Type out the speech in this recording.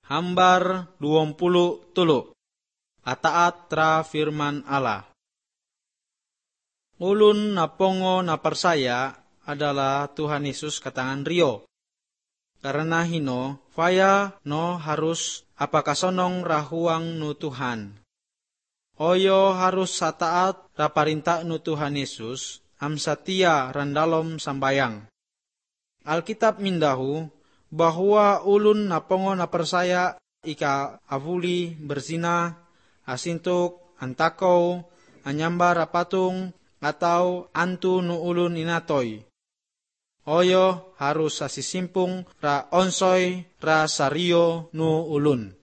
Hambar 23. Ataat tra firman Allah. Ulun napongo na persaya adalah Tuhan Yesus katangan rio. Karena hino, faya no harus apakasonong rahuang nu Tuhan. Oyo harus sataat raparinta nu Tuhan Yesus, amsatia randalom sambayang. Alkitab mindahu, bahwa ulun napongo na persaya ika avuli berzina, asintuk, antakau, anyamba rapatung, atau antu nu ulun inatoy. Oyo harus asisimpung ra onsoy ra sario nu ulun.